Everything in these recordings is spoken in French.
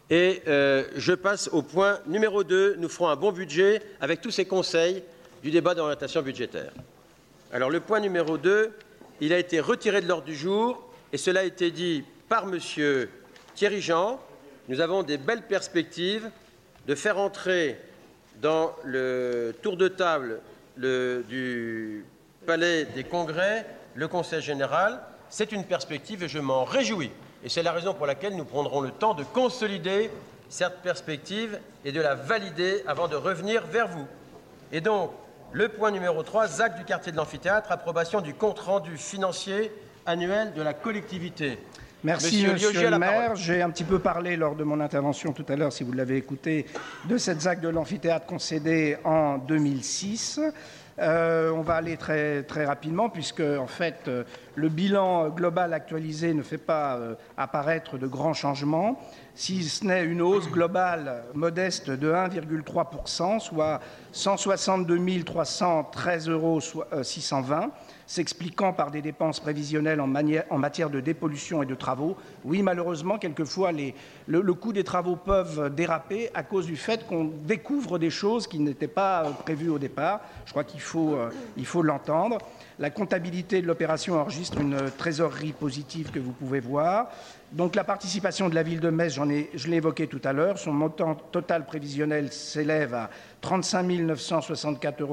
Et je passe au point numéro 2. Nous ferons un bon budget avec tous ces conseils du débat d'orientation budgétaire. Alors, le point numéro 2, il a été retiré de l'ordre du jour et cela a été dit par M. Thierry Jean. Nous avons des belles perspectives de faire entrer dans le tour de table du Palais des Congrès le Conseil général. C'est une perspective et je m'en réjouis. Et c'est la raison pour laquelle nous prendrons le temps de consolider cette perspective et de la valider avant de revenir vers vous. Et donc, le point numéro 3, ZAC du quartier de l'amphithéâtre, approbation du compte-rendu financier annuel de la collectivité. Merci, Monsieur le maire. J'ai un petit peu parlé lors de mon intervention tout à l'heure, si vous l'avez écouté, de cette ZAC de l'amphithéâtre concédée en 2006. On va aller très rapidement puisque, en fait, le bilan global actualisé ne fait pas apparaître de grands changements, si ce n'est une hausse globale modeste de 1,3%, soit 162 313 € 620, s'expliquant par des dépenses prévisionnelles en matière de dépollution et de travaux. Oui, malheureusement, quelquefois, le coût des travaux peuvent déraper à cause du fait qu'on découvre des choses qui n'étaient pas prévues au départ. Je crois qu'il faut l'entendre. La comptabilité de l'opération enregistre une trésorerie positive que vous pouvez voir. Donc la participation de la ville de Metz, je l'ai évoqué tout à l'heure, son montant total prévisionnel s'élève à 35 964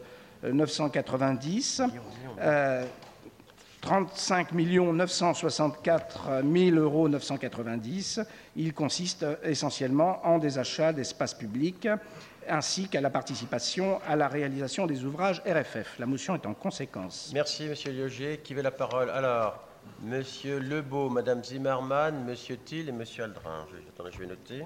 990 35 964 990 €. Il consiste essentiellement en des achats d'espaces publics ainsi qu'à la participation à la réalisation des ouvrages RFF. La motion est en conséquence. Merci, Monsieur Lioger. Qui veut la parole? Alors, Monsieur Lebeau, Madame Zimmermann, Monsieur Thiel et Monsieur Aldrin. Attendez, je vais noter.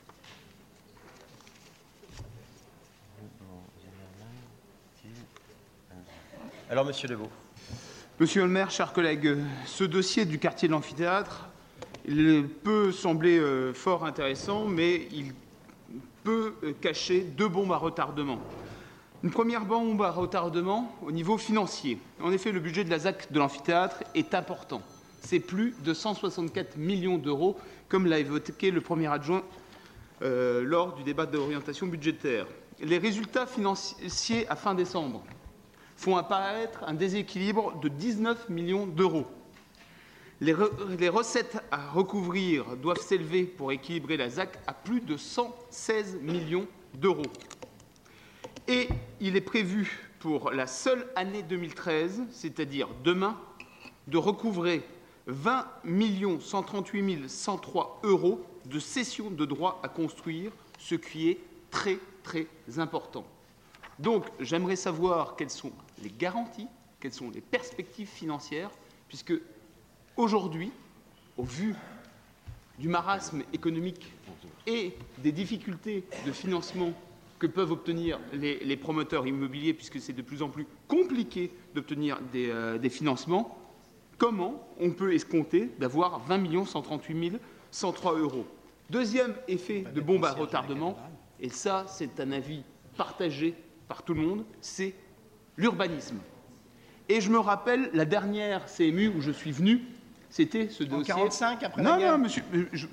Alors, Monsieur Lebeau. Monsieur le maire, chers collègues, ce dossier du quartier de l'amphithéâtre, il peut sembler fort intéressant, mais il peut cacher deux bombes à retardement. Une première bombe à retardement au niveau financier. En effet, le budget de la ZAC de l'amphithéâtre est important. C'est plus de 164 millions d'euros, comme l'a évoqué le premier adjoint lors du débat d'orientation budgétaire. Les résultats financiers à fin décembre font apparaître un déséquilibre de 19 millions d'euros. Les recettes à recouvrir doivent s'élever pour équilibrer la ZAC à plus de 116 millions d'euros. Et il est prévu pour la seule année 2013, c'est-à-dire demain, de recouvrer 20 138 103 € de cession de droits à construire, ce qui est très important. Donc, j'aimerais savoir quelles sont les garanties, quelles sont les perspectives financières, puisque aujourd'hui, au vu du marasme économique et des difficultés de financement que peuvent obtenir les promoteurs immobiliers, puisque c'est de plus en plus compliqué d'obtenir des financements, comment on peut escompter d'avoir 20 138 103 €? Deuxième effet de bombe à retardement, et ça c'est un avis partagé par tout le monde, c'est l'urbanisme. Et je me rappelle la dernière CMU où je suis venu, c'était ce dossier. En 1945, après la guerre. Non, monsieur.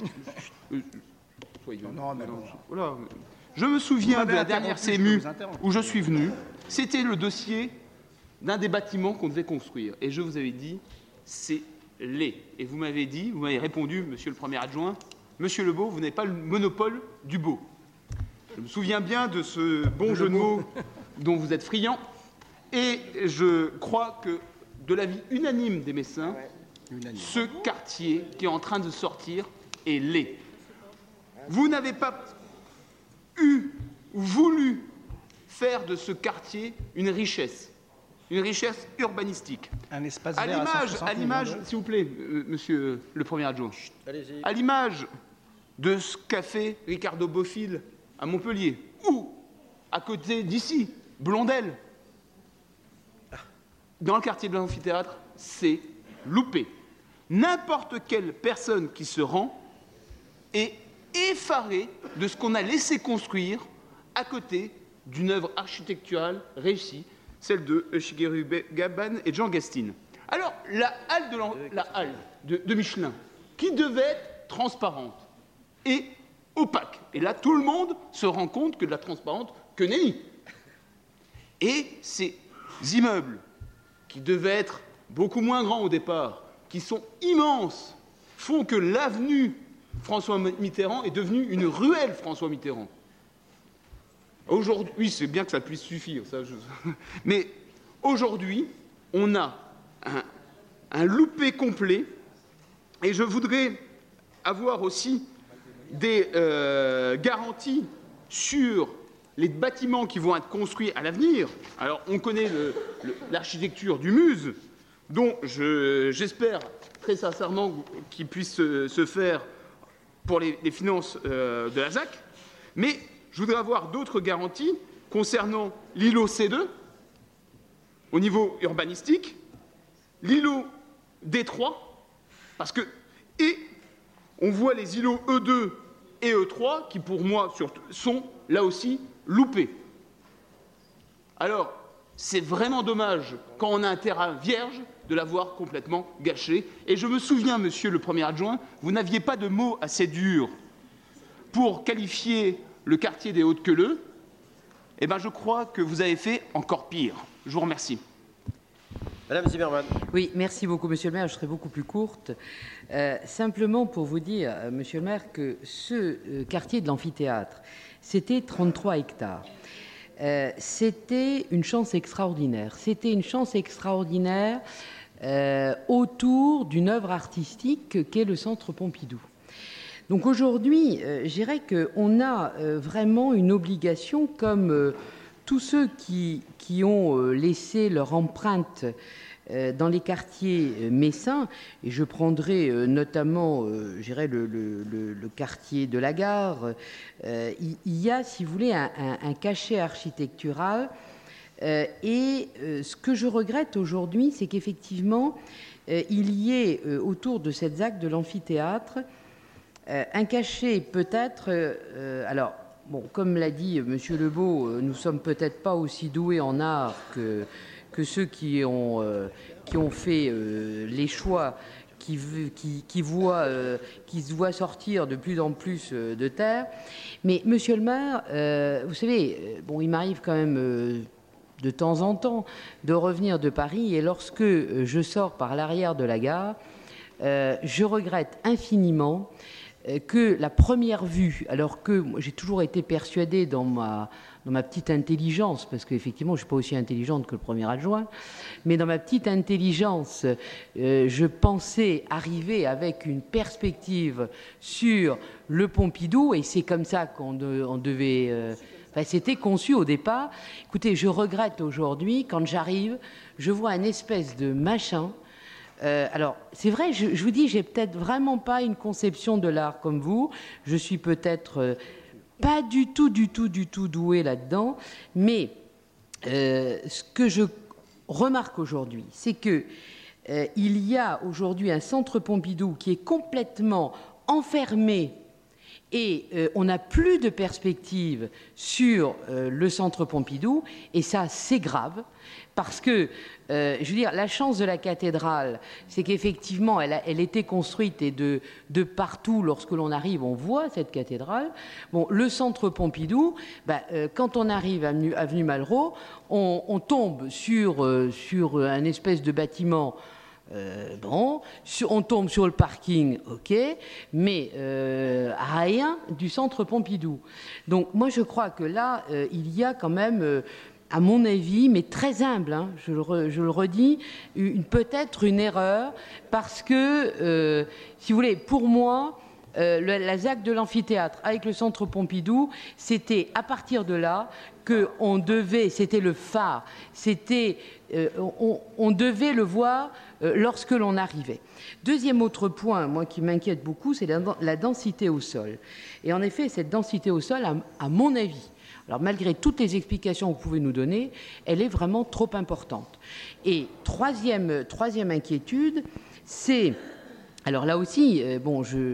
Voilà. Je me souviens de la dernière CMU où je suis venu. C'était le dossier d'un des bâtiments qu'on devait construire. Et je vous avais dit, c'est laid. Et vous m'avez répondu, monsieur le premier adjoint, monsieur Lebeau, vous n'avez pas le monopole du beau. Je me souviens bien de ce bon jeu de mots dont vous êtes friand. Et je crois que, de l'avis unanime des Messins, ce quartier qui est en train de sortir est laid. Vous n'avez pas eu ou voulu faire de ce quartier une richesse urbanistique. Un espace vert à l'image, s'il vous plaît, monsieur le premier adjoint, à l'image de ce qu'a fait Ricardo Bofill à Montpellier, ou à côté d'ici, Blondel, dans le quartier de l'amphithéâtre, c'est loupé. N'importe quelle personne qui se rend est effarée de ce qu'on a laissé construire à côté d'une œuvre architecturale réussie, celle de Shigeru Gaban et Jean Gastine. Alors, la halle de Michelin, qui devait être transparente, est Et là, tout le monde se rend compte que de la transparence, que nenni. Et ces immeubles, qui devaient être beaucoup moins grands au départ, qui sont immenses, font que l'avenue François Mitterrand est devenue une ruelle François Mitterrand. Aujourd'hui, oui, c'est bien que ça puisse suffire, ça, mais aujourd'hui, on a un loupé complet, et je voudrais avoir aussi des garanties sur les bâtiments qui vont être construits à l'avenir. Alors, on connaît l'architecture du Muse, dont j'espère très sincèrement qu'il puisse se faire pour les finances de la ZAC, mais je voudrais avoir d'autres garanties concernant l'îlot C2 au niveau urbanistique, l'îlot D3, parce que, et on voit les îlots E2 et E3 qui, pour moi, sont là aussi loupés. Alors, c'est vraiment dommage, quand on a un terrain vierge, de l'avoir complètement gâché. Et je me souviens, monsieur le Premier adjoint, vous n'aviez pas de mots assez durs pour qualifier le quartier des Hautes-Queuleux. Eh bien, je crois que vous avez fait encore pire. Je vous remercie. Madame Zimmermann. Oui, merci beaucoup, monsieur le maire. Je serai beaucoup plus courte. Simplement pour vous dire, monsieur le maire, que ce quartier de l'amphithéâtre, c'était 33 hectares. C'était une chance extraordinaire. C'était une chance extraordinaire autour d'une œuvre artistique qu'est le Centre Pompidou. Donc aujourd'hui, je dirais qu'on a vraiment une obligation, comme tous ceux qui ont laissé leur empreinte dans les quartiers messins, et je prendrai notamment, je dirais, le quartier de la Gare, il y a, si vous voulez, un cachet architectural. Et ce que je regrette aujourd'hui, c'est qu'effectivement, il y ait autour de cette ZAC de l'amphithéâtre un cachet peut-être... alors, bon, comme l'a dit M. Lebeau, nous ne sommes peut-être pas aussi doués en art que ceux qui ont fait les choix qui se voient sortir de plus en plus de terre. Mais, monsieur le maire, vous savez, bon, il m'arrive quand même... de temps en temps, de revenir de Paris, et lorsque je sors par l'arrière de la gare, je regrette infiniment que la première vue, alors que j'ai toujours été persuadée dans ma petite intelligence, parce qu'effectivement je ne suis pas aussi intelligente que le premier adjoint, mais dans ma petite intelligence, je pensais arriver avec une perspective sur le Pompidou, et c'est comme ça qu'on devait... Enfin, c'était conçu au départ. Écoutez, je regrette aujourd'hui, quand j'arrive, je vois une espèce de machin. Alors, c'est vrai, je vous dis, j'ai peut-être vraiment pas une conception de l'art comme vous. Je suis peut-être pas du tout douée là-dedans. Mais ce que je remarque aujourd'hui, c'est que il y a aujourd'hui un centre Pompidou qui est complètement enfermé. Et on n'a plus de perspective sur le centre Pompidou, et ça, c'est grave, parce que, je veux dire, la chance de la cathédrale, c'est qu'effectivement, elle était construite, et de partout, lorsque l'on arrive, on voit cette cathédrale. Bon, le centre Pompidou, quand on arrive à avenue Malraux, on tombe sur un espèce de bâtiment. Bon, on tombe sur le parking, ok, mais rien du centre Pompidou. Donc moi je crois que là, il y a quand même, à mon avis, mais très humble, hein, je le redis, peut-être une erreur, parce que, si vous voulez, pour moi, la ZAC de l'amphithéâtre avec le centre Pompidou, c'était à partir de là qu'on devait, c'était le phare, c'était, on devait le voir lorsque l'on arrivait. Deuxième autre point, moi, qui m'inquiète beaucoup, c'est la densité au sol. Et en effet, cette densité au sol, à mon avis, alors malgré toutes les explications que vous pouvez nous donner, elle est vraiment trop importante. Et troisième inquiétude, c'est... Alors là aussi, bon,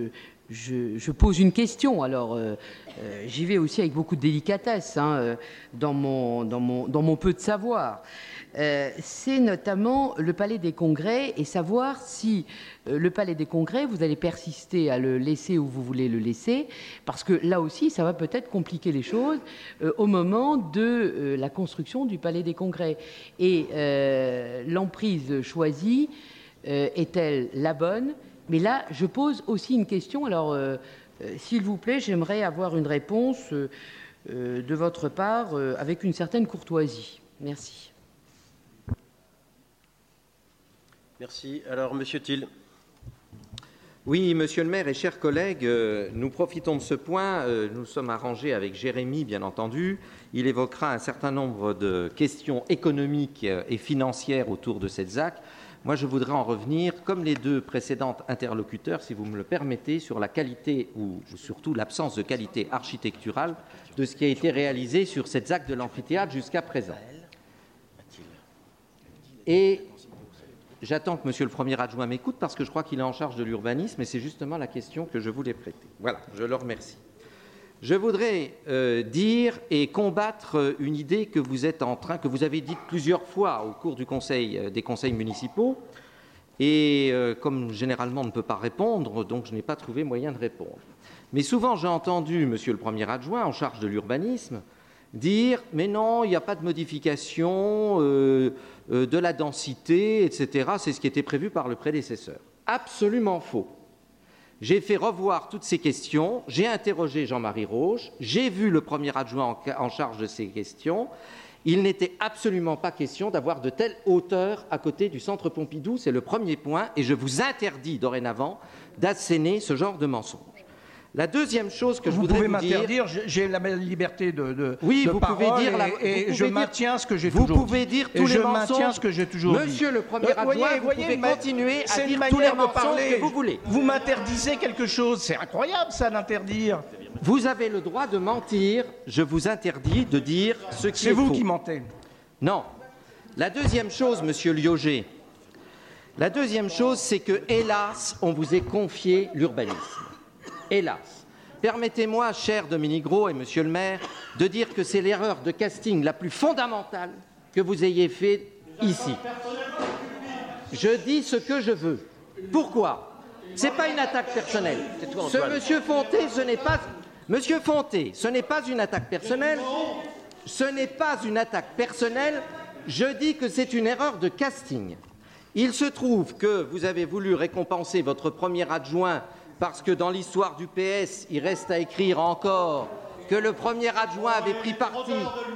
je pose une question. Alors, j'y vais aussi avec beaucoup de délicatesse dans mon peu de savoir. C'est notamment le Palais des Congrès et savoir si le Palais des Congrès, vous allez persister à le laisser où vous voulez le laisser, parce que là aussi, ça va peut-être compliquer les choses au moment de la construction du Palais des Congrès. Et l'emprise choisie est-elle la bonne? Mais là, je pose aussi une question. Alors, s'il vous plaît, j'aimerais avoir une réponse de votre part avec une certaine courtoisie. Merci. Merci. Alors, Monsieur Thiel. Oui, Monsieur le maire et chers collègues, nous profitons de ce point. Nous sommes arrangés avec Jérémy, bien entendu. Il évoquera un certain nombre de questions économiques et financières autour de cette ZAC. Moi, je voudrais en revenir, comme les deux précédents interlocuteurs, si vous me le permettez, sur la qualité ou surtout l'absence de qualité architecturale de ce qui a été réalisé sur cette ZAC de l'amphithéâtre jusqu'à présent. Et j'attends que Monsieur le Premier adjoint m'écoute parce que je crois qu'il est en charge de l'urbanisme et c'est justement la question que je voulais prêter. Voilà, je le remercie. Je voudrais dire et combattre une idée que vous avez dite plusieurs fois au cours des conseils municipaux et comme généralement on ne peut pas répondre, donc je n'ai pas trouvé moyen de répondre. Mais souvent j'ai entendu Monsieur le Premier adjoint en charge de l'urbanisme dire « mais non, il n'y a pas de modification de la densité, etc. » C'est ce qui était prévu par le prédécesseur. Absolument faux. J'ai fait revoir toutes ces questions, j'ai interrogé Jean-Marie Roche, j'ai vu le premier adjoint en charge de ces questions. Il n'était absolument pas question d'avoir de telles hauteurs à côté du centre Pompidou, c'est le premier point, et je vous interdis dorénavant d'asséner ce genre de mensonge. La deuxième chose que je voudrais vous dire... Vous pouvez m'interdire, j'ai la liberté de oui, vous parole pouvez dire et je maintiens ce que j'ai toujours dit. Vous pouvez dire tous les mensonges. Ce que j'ai toujours Monsieur le Premier adjoint, vous pouvez continuer à dire tous les mensonges que vous voulez. Vous m'interdisez quelque chose, c'est incroyable ça d'interdire. Vous avez le droit de mentir, je vous interdis de dire ce qui est faux. C'est vous qui mentez. Non. La deuxième chose, Monsieur Lioger, la deuxième chose, c'est que, hélas, on vous ait confié l'urbanisme. Hélas. Permettez-moi, cher Dominique Gros et Monsieur le maire, de dire que c'est l'erreur de casting la plus fondamentale que vous ayez faite ici. Je dis ce que je veux. Pourquoi? Ce n'est pas une attaque personnelle. Monsieur Fonté, ce n'est pas... Monsieur Fonté, ce n'est pas une attaque personnelle. Ce n'est pas une attaque personnelle. Je dis que c'est une erreur de casting. Il se trouve que vous avez voulu récompenser votre premier adjoint parce que dans l'histoire du PS, il reste à écrire encore que le premier adjoint avait pris parti,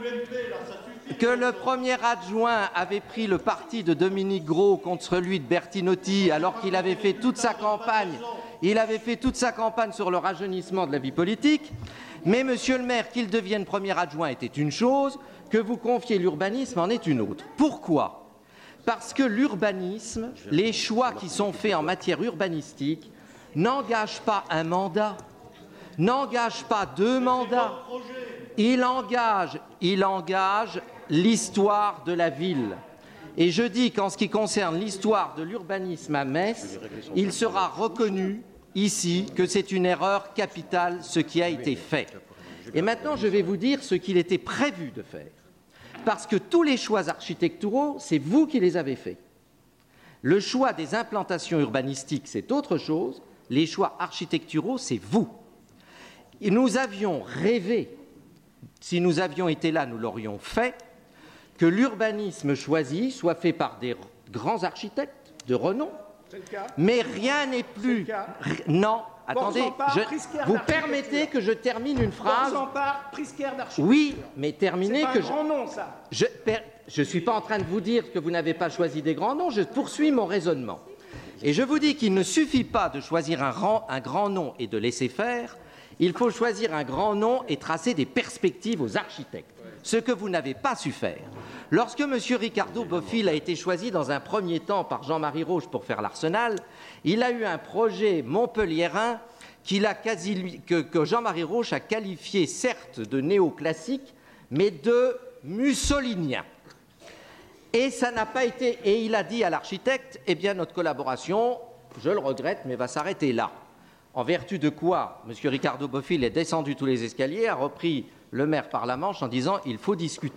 le parti de Dominique Gros contre celui de Bertinotti, alors qu'il avait fait toute sa campagne. Il avait fait toute sa campagne sur le rajeunissement de la vie politique. Mais, monsieur le maire, qu'il devienne premier adjoint était une chose, que vous confiez l'urbanisme en est une autre. Pourquoi? Parce que l'urbanisme, les choix qui sont faits en matière urbanistique, n'engage pas un mandat, n'engage pas deux mandats, il engage l'histoire de la ville. Et je dis qu'en ce qui concerne l'histoire de l'urbanisme à Metz, il sera reconnu ici que c'est une erreur capitale ce qui a été fait. Et maintenant, je vais vous dire ce qu'il était prévu de faire. Parce que tous les choix architecturaux, c'est vous qui les avez faits. Le choix des implantations urbanistiques, c'est autre chose. Les choix architecturaux, c'est vous. Et nous avions rêvé, si nous avions été là, nous l'aurions fait, que l'urbanisme choisi soit fait par des grands architectes de renom. Mais rien n'est plus... Non, attendez, vous permettez que je termine une phrase. Oui, mais terminez que... C'est pas un grand nom, ça. Je ne suis pas en train de vous dire que vous n'avez pas choisi des grands noms, je poursuis mon raisonnement. Et je vous dis qu'il ne suffit pas de choisir un grand nom et de laisser faire, il faut choisir un grand nom et tracer des perspectives aux architectes, ce que vous n'avez pas su faire. Lorsque M. Ricardo Bofill a été choisi dans un premier temps par Jean-Marie Roche pour faire l'Arsenal, il a eu un projet montpelliérain que Jean-Marie Roche a qualifié certes de néoclassique, mais de mussolinien. Et ça n'a pas été... Et il a dit à l'architecte, eh bien notre collaboration, je le regrette, mais va s'arrêter là. en vertu de quoi M. Ricardo Bofill est descendu tous les escaliers, a repris le maire par la manche en disant « il faut discuter ».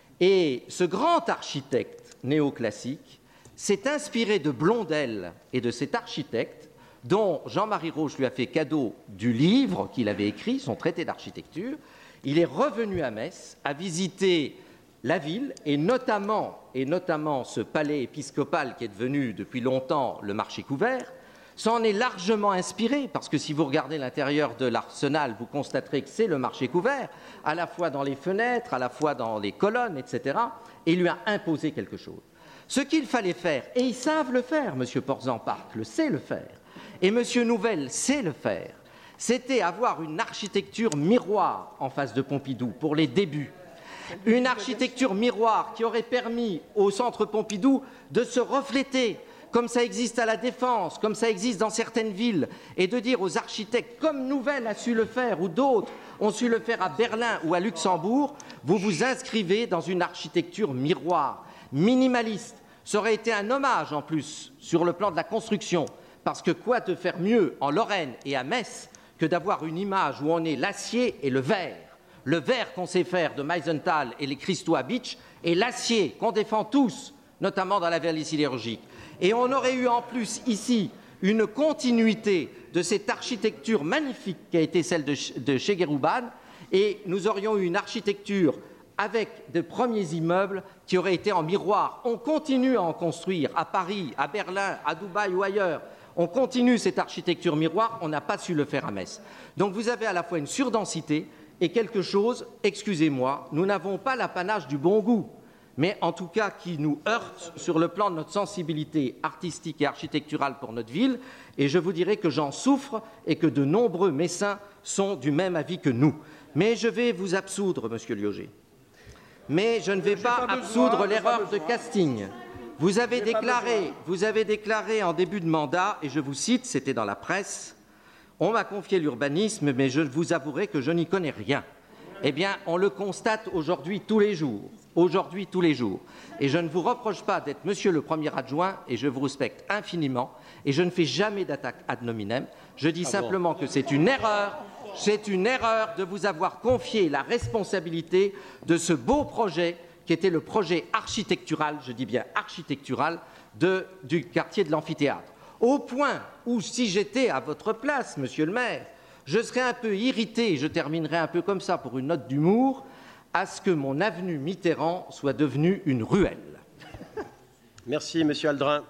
Et ce grand architecte néoclassique s'est inspiré de Blondel et de cet architecte dont Jean-Marie Roche lui a fait cadeau du livre qu'il avait écrit, son traité d'architecture. Il est revenu à Metz, a visité la ville et notamment ce palais épiscopal qui est devenu depuis longtemps le marché couvert, s'en est largement inspiré, parce que si vous regardez l'intérieur de l'Arsenal, vous constaterez que c'est le marché couvert, à la fois dans les fenêtres, à la fois dans les colonnes, etc., et il lui a imposé quelque chose. Ce qu'il fallait faire, et ils savent le faire, M. Portzamparc le sait le faire, et M. Nouvel sait le faire, c'était avoir une architecture miroir en face de Pompidou pour les débuts. Une architecture miroir qui aurait permis au centre Pompidou de se refléter, comme ça existe à la Défense, comme ça existe dans certaines villes, et de dire aux architectes, comme Nouvel a su le faire, ou d'autres ont su le faire à Berlin ou à Luxembourg, vous vous inscrivez dans une architecture miroir, minimaliste. Ça aurait été un hommage en plus sur le plan de la construction, parce que quoi de faire mieux en Lorraine et à Metz que d'avoir une image où on est l'acier et le verre. Le verre qu'on sait faire de Meisenthal et les cristaux à Beach, et l'acier qu'on défend tous, notamment dans la verrerie sidérurgique. Et on aurait eu en plus ici une continuité de cette architecture magnifique qui a été celle de Chegerouban, et nous aurions eu une architecture avec de premiers immeubles qui auraient été en miroir. On continue à en construire à Paris, à Berlin, à Dubaï ou ailleurs. On continue cette architecture miroir, on n'a pas su le faire à Metz. Donc vous avez à la fois une surdensité et quelque chose, excusez-moi, nous n'avons pas l'apanage du bon goût, mais en tout cas qui nous heurte sur le plan de notre sensibilité artistique et architecturale pour notre ville, et je vous dirais que j'en souffre et que de nombreux Messins sont du même avis que nous. Mais je vais vous absoudre, Monsieur Lioger. Mais je ne vais pas absoudre l'erreur de casting. Vous avez déclaré en début de mandat, et je vous cite, c'était dans la presse, « On m'a confié l'urbanisme, mais je vous avouerai que je n'y connais rien. » Eh bien, on le constate aujourd'hui tous les jours. Et je ne vous reproche pas d'être Monsieur le Premier adjoint, et je vous respecte infiniment, et je ne fais jamais d'attaque ad nominem. Je dis simplement que c'est une erreur de vous avoir confié la responsabilité de ce beau projet qui était le projet architectural, je dis bien architectural, du quartier de l'amphithéâtre. Au point où, si j'étais à votre place, Monsieur le maire, je serais un peu irrité, et je terminerai un peu comme ça pour une note d'humour, à ce que mon avenue Mitterrand soit devenue une ruelle. Merci, Monsieur Aldrin.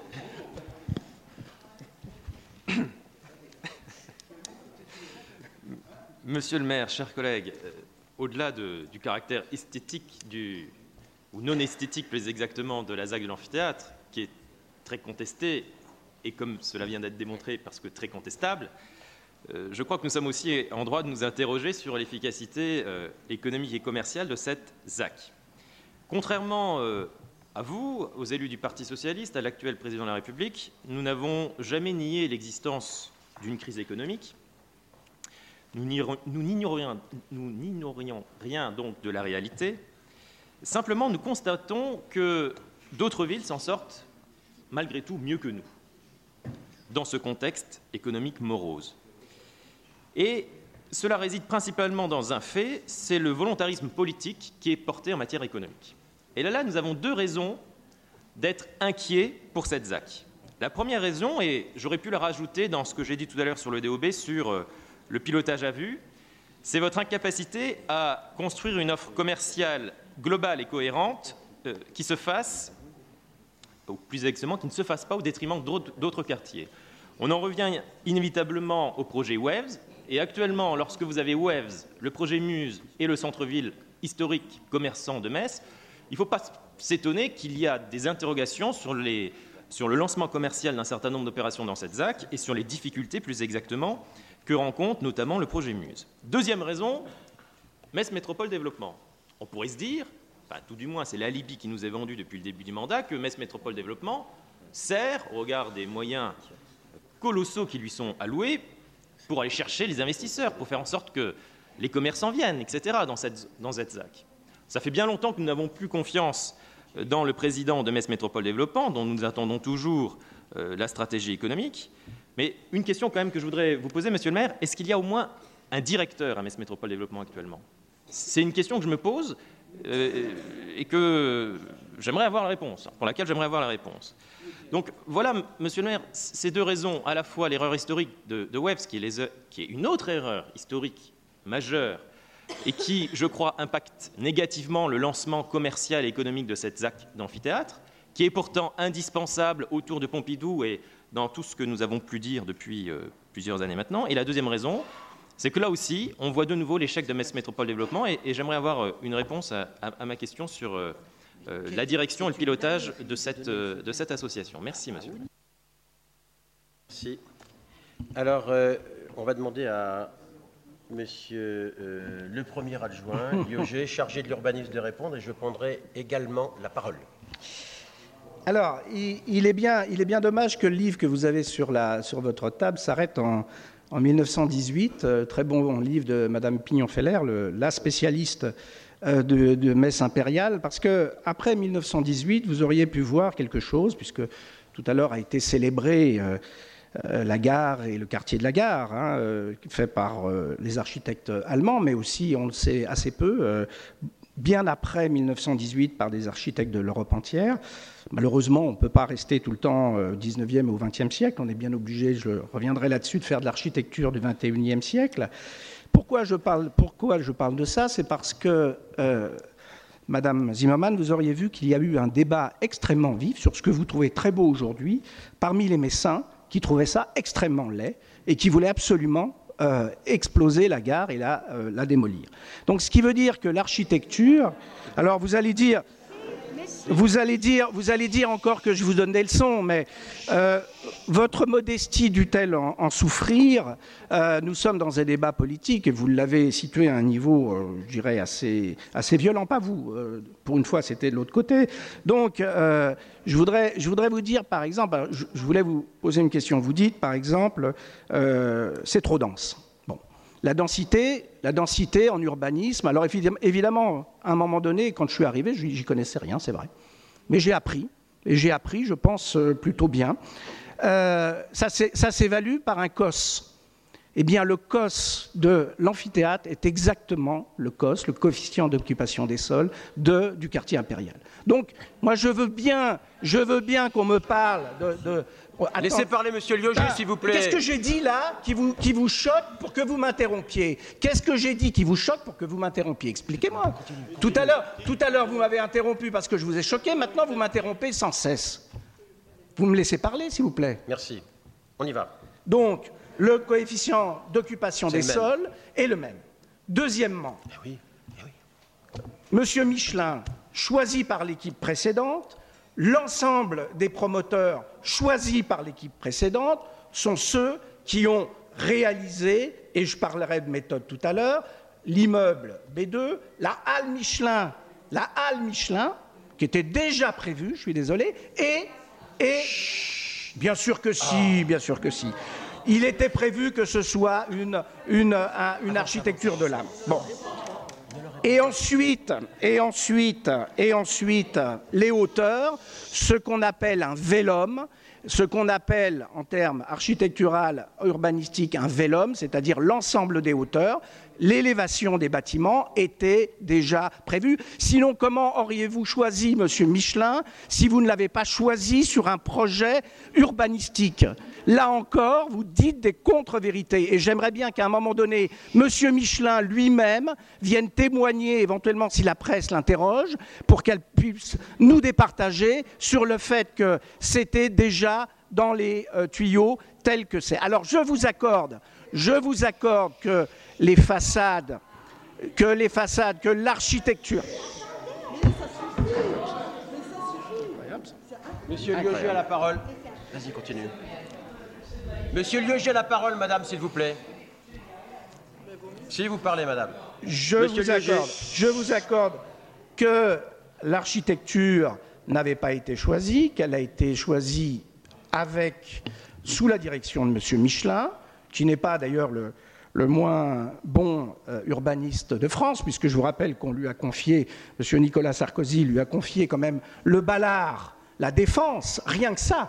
Monsieur le maire, chers collègues, au-delà du caractère esthétique ou non esthétique plus exactement de la ZAC de l'amphithéâtre, qui est très contesté et comme cela vient d'être démontré parce que très contestable, je crois que nous sommes aussi en droit de nous interroger sur l'efficacité économique et commerciale de cette ZAC. Contrairement à vous, aux élus du Parti socialiste, à l'actuel président de la République, nous n'avons jamais nié l'existence d'une crise économique. Nous n'ignorions rien donc de la réalité. Simplement, nous constatons que d'autres villes s'en sortent malgré tout mieux que nous dans ce contexte économique morose. Et cela réside principalement dans un fait, c'est le volontarisme politique qui est porté en matière économique. Et là, nous avons deux raisons d'être inquiets pour cette ZAC. La première raison, et j'aurais pu la rajouter dans ce que j'ai dit tout à l'heure sur le DOB, sur le pilotage à vue, c'est votre incapacité à construire une offre commerciale globale et cohérente qui se fasse, ou plus exactement, qui ne se fasse pas au détriment d'autres quartiers. On en revient inévitablement au projet WEVS, et actuellement, lorsque vous avez WEVS, le projet Muse et le centre-ville historique commerçant de Metz, il ne faut pas s'étonner qu'il y a des interrogations sur le lancement commercial d'un certain nombre d'opérations dans cette ZAC et sur les difficultés, plus exactement, que rencontre notamment le projet Muse. Deuxième raison, Metz Métropole Développement. On pourrait se dire, enfin, tout du moins c'est l'alibi qui nous est vendu depuis le début du mandat, que Metz Métropole Développement sert, au regard des moyens colossaux qui lui sont alloués, pour aller chercher les investisseurs, pour faire en sorte que les commerçants viennent, etc., dans cette ZAC. Ça fait bien longtemps que nous n'avons plus confiance dans le président de Metz Métropole Développement, dont nous attendons toujours la stratégie économique. Mais une question quand même que je voudrais vous poser, monsieur le maire, est-ce qu'il y a au moins un directeur à Metz Métropole Développement actuellement? C'est une question que je me pose et que j'aimerais avoir la réponse, pour laquelle j'aimerais avoir la réponse. Donc voilà, monsieur le maire, ces deux raisons, à la fois l'erreur historique de Webs, qui est une autre erreur historique majeure, et qui, je crois, impacte négativement le lancement commercial et économique de cette ZAC d'amphithéâtre, qui est pourtant indispensable autour de Pompidou et dans tout ce que nous avons pu dire depuis plusieurs années maintenant. Et la deuxième raison, c'est que là aussi, on voit de nouveau l'échec de Metz Métropole Développement, et j'aimerais avoir une réponse à ma question sur la direction et le pilotage de cette association. Merci, monsieur. Merci. Alors, on va demander à monsieur le premier adjoint, Liogé, chargé de l'urbanisme, de répondre, et je prendrai également la parole. Alors, il est bien dommage que le livre que vous avez sur votre table s'arrête en 1918. Très bon livre de Madame Pignon-Feller, la spécialiste de Metz impériale, parce qu'après 1918, vous auriez pu voir quelque chose, puisque tout à l'heure a été célébré la gare et le quartier de la gare, fait par les architectes allemands, mais aussi, on le sait assez peu, bien après 1918 par des architectes de l'Europe entière. Malheureusement, on ne peut pas rester tout le temps au 19e ou au 20e siècle. On est bien obligé, je reviendrai là-dessus, de faire de l'architecture du 21e siècle. Pourquoi je parle de ça? C'est parce que, Madame Zimmermann, vous auriez vu qu'il y a eu un débat extrêmement vif sur ce que vous trouvez très beau aujourd'hui, parmi les Messins, qui trouvaient ça extrêmement laid et qui voulaient absolument exploser la gare et la démolir. Donc, ce qui veut dire que l'architecture... Alors, vous allez dire encore que je vous donne des leçons, mais votre modestie dut-elle en souffrir? Nous sommes dans un débat politique et vous l'avez situé à un niveau, je dirais, assez violent. Pas vous, pour une fois, c'était de l'autre côté. Donc, je voudrais vous dire, par exemple, je voulais vous poser une question. Vous dites, par exemple, c'est trop dense. La densité en urbanisme, alors évidemment, à un moment donné, quand je suis arrivé, j'y connaissais rien, c'est vrai. Mais j'ai appris, je pense, plutôt bien. Ça s'évalue par un COS. Eh bien, le COS de l'amphithéâtre est exactement le COS, le coefficient d'occupation des sols, du quartier impérial. Donc, moi, je veux bien qu'on me parle de Laissez parler monsieur Liogé, s'il vous plaît. Qu'est-ce que j'ai dit là qui vous choque pour que vous m'interrompiez? Qu'est-ce que j'ai dit qui vous choque pour que vous m'interrompiez? Expliquez-moi. Tout à l'heure, vous m'avez interrompu parce que je vous ai choqué. Maintenant, vous m'interrompez sans cesse. Vous me laissez parler, s'il vous plaît. Merci. On y va. Donc, le coefficient d'occupation des sols est le même. Deuxièmement, monsieur Michelin, choisi par l'équipe précédente, l'ensemble des promoteurs choisis par l'équipe précédente sont ceux qui ont réalisé, et je parlerai de méthode tout à l'heure, l'immeuble B2, la halle Michelin, qui était déjà prévue, je suis désolé, et bien sûr que si, il était prévu que ce soit une architecture de l'âme. Bon. Et ensuite, les hauteurs, ce qu'on appelle un vélum, ce qu'on appelle en termes architectural, urbanistiques, un vélum, c'est-à-dire l'ensemble des hauteurs, l'élévation des bâtiments était déjà prévue. Sinon, comment auriez-vous choisi, monsieur Michelin, si vous ne l'avez pas choisi sur un projet urbanistique? Là encore, vous dites des contre-vérités. Et j'aimerais bien qu'à un moment donné, monsieur Michelin lui-même vienne témoigner, éventuellement si la presse l'interroge, pour qu'elle puisse nous départager sur le fait que c'était déjà dans les tuyaux tels que c'est. Alors, je vous accorde que les façades, que l'architecture... Monsieur Liogé a la parole. Vas-y, continue. Monsieur Liogé a la parole, madame, s'il vous plaît. Si vous parlez, madame. Je vous accorde que l'architecture n'avait pas été choisie, qu'elle a été choisie sous la direction de monsieur Michelin, qui n'est pas d'ailleurs le moins bon urbaniste de France, puisque je vous rappelle qu'on lui a confié, M. Nicolas Sarkozy lui a confié quand même le Ballard, la Défense, rien que ça.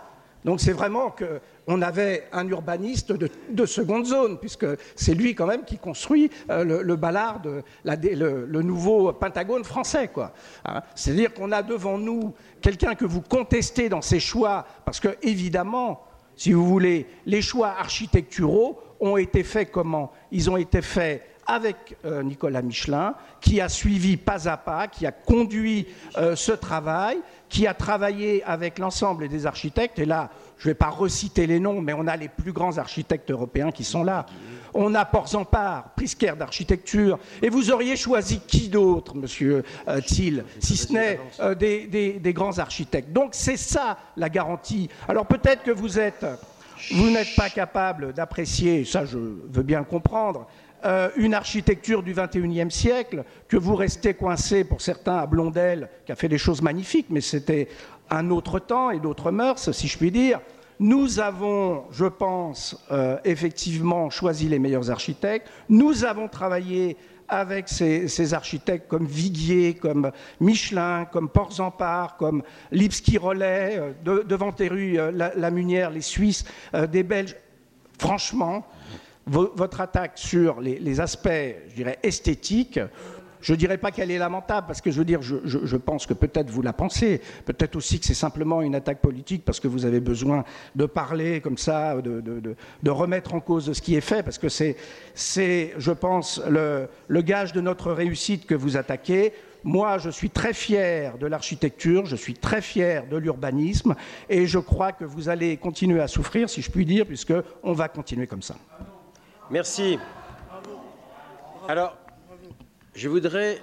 Donc c'est vraiment qu'on avait un urbaniste de seconde zone, puisque c'est lui quand même qui construit le Ballard, le nouveau Pentagone français, quoi. Hein, c'est-à-dire qu'on a devant nous quelqu'un que vous contestez dans ses choix, parce que évidemment, si vous voulez, les choix architecturaux ont été faits comment? Ils ont été faits avec Nicolas Michelin, qui a suivi pas à pas, qui a conduit ce travail, qui a travaillé avec l'ensemble des architectes. Et là, je ne vais pas reciter les noms, mais on a les plus grands architectes européens qui sont là. On a Porzampar, Prisker d'architecture. Et vous auriez choisi qui d'autre, monsieur Thiel, si ce n'est des grands architectes. Donc c'est ça la garantie. Alors peut-être que vous n'êtes pas capable d'apprécier, ça je veux bien le comprendre, une architecture du XXIe siècle, que vous restez coincé pour certains à Blondel, qui a fait des choses magnifiques, mais c'était un autre temps et d'autres mœurs, si je puis dire. Nous avons, je pense, effectivement choisi les meilleurs architectes. Nous avons travaillé avec ces architectes comme Viguier, comme Michelin, comme Porzampar, comme Lipski-Rollet, devant Terru, la Munière, les Suisses, des Belges. Franchement, votre attaque sur les aspects, je dirais, esthétiques, je ne dirais pas qu'elle est lamentable, parce que je veux dire, je pense que peut-être vous la pensez, peut-être aussi que c'est simplement une attaque politique, parce que vous avez besoin de parler comme ça, de remettre en cause ce qui est fait, parce que c'est je pense, le gage de notre réussite que vous attaquez. Moi, je suis très fier de l'architecture, je suis très fier de l'urbanisme, et je crois que vous allez continuer à souffrir, si je puis dire, puisqu'on va continuer comme ça. Merci. Alors, je voudrais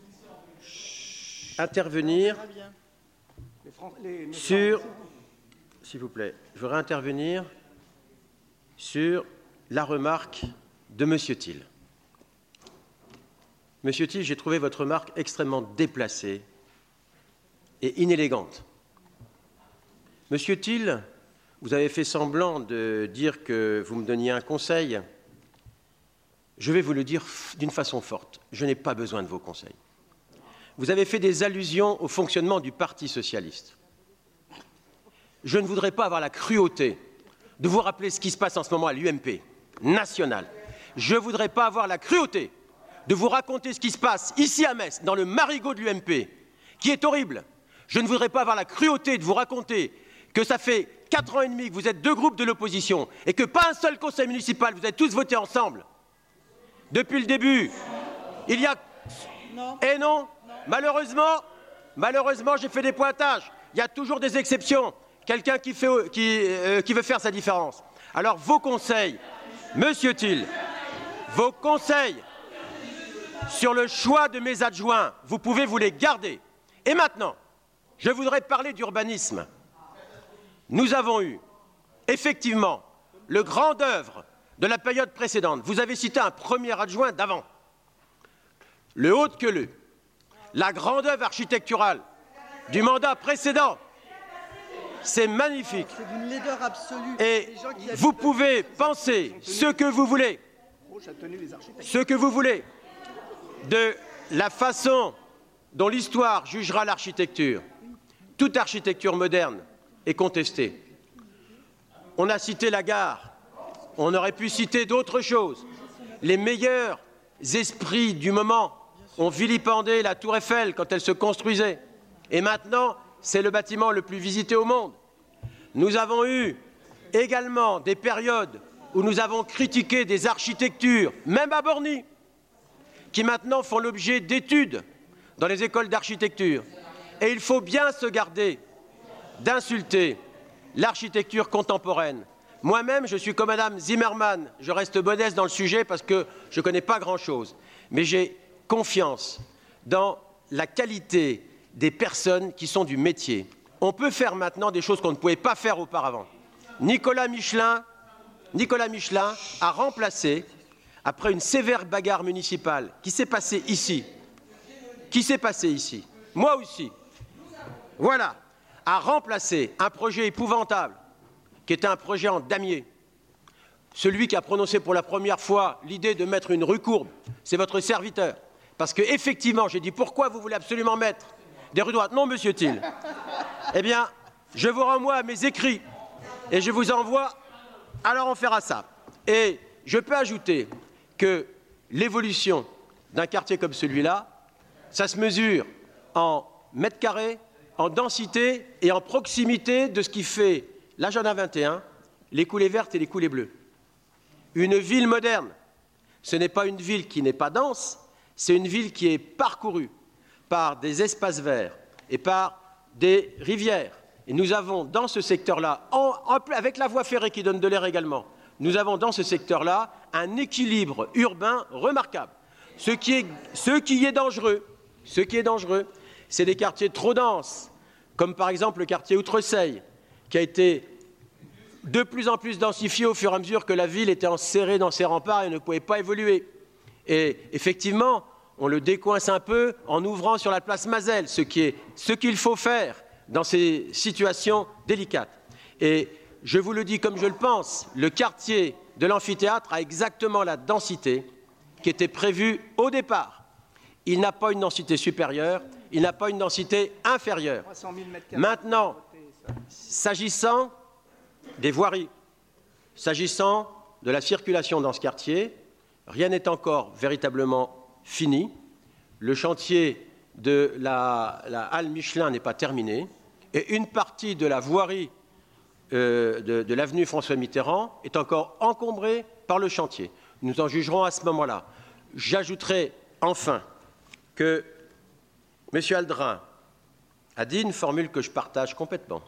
intervenir sur, s'il vous plaît, je voudrais intervenir sur la remarque de M. Thiel. Monsieur Thiel, j'ai trouvé votre remarque extrêmement déplacée et inélégante. Monsieur Thiel, vous avez fait semblant de dire que vous me donniez un conseil. Je vais vous le dire d'une façon forte. Je n'ai pas besoin de vos conseils. Vous avez fait des allusions au fonctionnement du Parti socialiste. Je ne voudrais pas avoir la cruauté de vous rappeler ce qui se passe en ce moment à l'UMP national. Je ne voudrais pas avoir la cruauté de vous raconter ce qui se passe ici à Metz, dans le marigot de l'UMP, qui est horrible. Je ne voudrais pas avoir la cruauté de vous raconter que ça fait 4 ans et demi que vous êtes deux groupes de l'opposition et que pas un seul conseil municipal, vous avez tous voté ensemble. Depuis le début, il y a... Non. Et non, malheureusement, j'ai fait des pointages. Il y a toujours des exceptions. Quelqu'un qui veut faire sa différence. Alors, vos conseils, Monsieur Thiel, vos conseils sur le choix de mes adjoints, vous pouvez vous les garder. Et maintenant, je voudrais parler d'urbanisme. Nous avons eu, effectivement, le grand œuvre de la période précédente. Vous avez cité un premier adjoint d'avant. Le Haut-de-Queuleux, la grande œuvre architecturale du mandat précédent. C'est magnifique. C'est d'une laideur absolue. Et vous pouvez penser ce que vous voulez, de la façon dont l'histoire jugera l'architecture. Toute architecture moderne est contestée. On a cité la gare. On aurait pu citer d'autres choses. Les meilleurs esprits du moment ont vilipendé la Tour Eiffel quand elle se construisait. Et maintenant, c'est le bâtiment le plus visité au monde. Nous avons eu également des périodes où nous avons critiqué des architectures, même à Borny, qui maintenant font l'objet d'études dans les écoles d'architecture. Et il faut bien se garder d'insulter l'architecture contemporaine. Moi-même, je suis comme Madame Zimmermann, je reste modeste dans le sujet parce que je ne connais pas grand-chose. Mais j'ai confiance dans la qualité des personnes qui sont du métier. On peut faire maintenant des choses qu'on ne pouvait pas faire auparavant. Nicolas Michelin a remplacé, après une sévère bagarre municipale qui s'est passée ici, moi aussi, voilà, a remplacé un projet épouvantable qui était un projet en damier. Celui qui a prononcé pour la première fois l'idée de mettre une rue courbe, c'est votre serviteur. Parce qu'effectivement, j'ai dit, pourquoi vous voulez absolument mettre des rues droites? Non, monsieur Thiel. Eh bien, je vous renvoie à mes écrits Et je vous envoie... Alors on fera ça. Et je peux ajouter que l'évolution d'un quartier comme celui-là, ça se mesure en mètres carrés, en densité et en proximité de ce qui fait l'agenda 21, les coulées vertes et les coulées bleues. Une ville moderne, ce n'est pas une ville qui n'est pas dense, c'est une ville qui est parcourue par des espaces verts et par des rivières. Et nous avons dans ce secteur-là, avec la voie ferrée qui donne de l'air également, nous avons dans ce secteur-là un équilibre urbain remarquable. Ce qui est dangereux, c'est des quartiers trop denses, comme par exemple le quartier Outreseille, qui a été de plus en plus densifié au fur et à mesure que la ville était enserrée dans ses remparts et ne pouvait pas évoluer. Et effectivement, on le décoince un peu en ouvrant sur la place Mazelles, ce qu'il faut faire dans ces situations délicates. Et je vous le dis comme je le pense, le quartier de l'amphithéâtre a exactement la densité qui était prévue au départ. Il n'a pas une densité supérieure, il n'a pas une densité inférieure. Maintenant, s'agissant des voiries, s'agissant de la circulation dans ce quartier, rien n'est encore véritablement fini. Le chantier de la halle Michelin n'est pas terminé et une partie de la voirie de l'avenue François Mitterrand est encore encombrée par le chantier. Nous en jugerons à ce moment-là. J'ajouterai enfin que M. Aldrin a dit une formule que je partage complètement.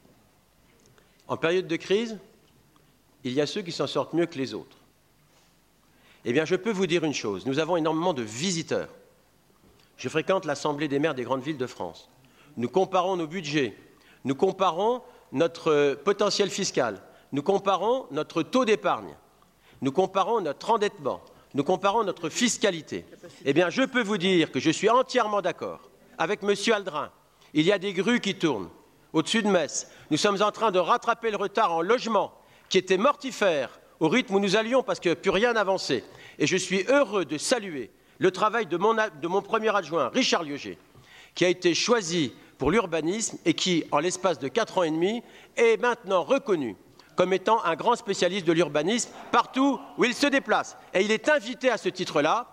En période de crise, il y a ceux qui s'en sortent mieux que les autres. Eh bien, je peux vous dire une chose, nous avons énormément de visiteurs. Je fréquente l'Assemblée des maires des grandes villes de France. Nous comparons nos budgets, nous comparons notre potentiel fiscal, nous comparons notre taux d'épargne, nous comparons notre endettement, nous comparons notre fiscalité. Eh bien, je peux vous dire que je suis entièrement d'accord avec M. Aldrin. Il y a des grues qui tournent au-dessus de Metz. Nous sommes en train de rattraper le retard en logement qui était mortifère au rythme où nous allions parce que plus rien n'avançait. Et je suis heureux de saluer le travail de mon premier adjoint, Richard Lieuget, qui a été choisi pour l'urbanisme et qui, en l'espace de 4 ans et demi, est maintenant reconnu comme étant un grand spécialiste de l'urbanisme partout où il se déplace. Et il est invité à ce titre-là.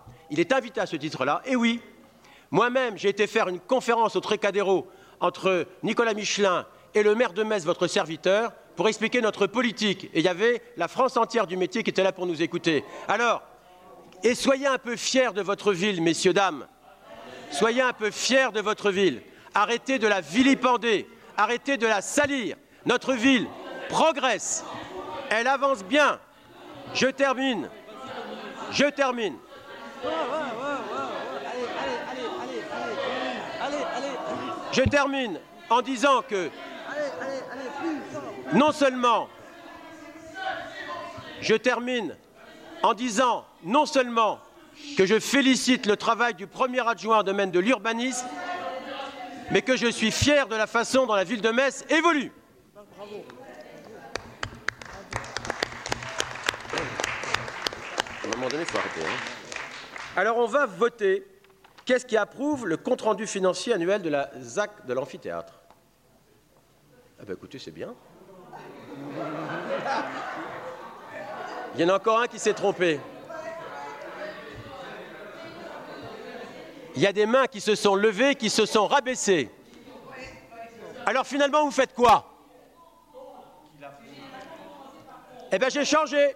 Et oui, moi-même, j'ai été faire une conférence au Trocadéro entre Nicolas Michelin et le maire de Metz, votre serviteur, pour expliquer notre politique. Et il y avait la France entière du métier qui était là pour nous écouter. Alors, et soyez un peu fiers de votre ville, messieurs, dames. Soyez un peu fiers de votre ville. Arrêtez de la vilipender. Arrêtez de la salir. Notre ville progresse. Elle avance bien. Je termine. Je termine en disant que non seulement que je félicite le travail du premier adjoint au domaine de l'urbanisme, mais que je suis fier de la façon dont la ville de Metz évolue. À un moment donné, il faut arrêter. Alors on va voter. Qu'est-ce qui approuve le compte-rendu financier annuel de la ZAC de l'amphithéâtre? Ah ben écoutez, c'est bien. Il y en a encore un qui s'est trompé. Il y a des mains qui se sont levées, qui se sont rabaissées. Alors finalement, vous faites quoi? Eh bien, j'ai changé.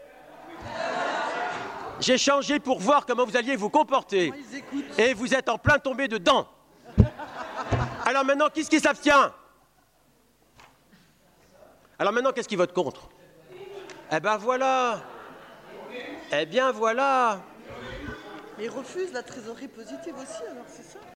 J'ai changé pour voir comment vous alliez vous comporter. Et vous êtes en plein tombé dedans. Alors maintenant, qui est-ce qui s'abstient? Alors maintenant, qu'est-ce qui vote contre? Eh ben voilà. Eh bien voilà. Mais ils refusent la trésorerie positive aussi, alors c'est ça?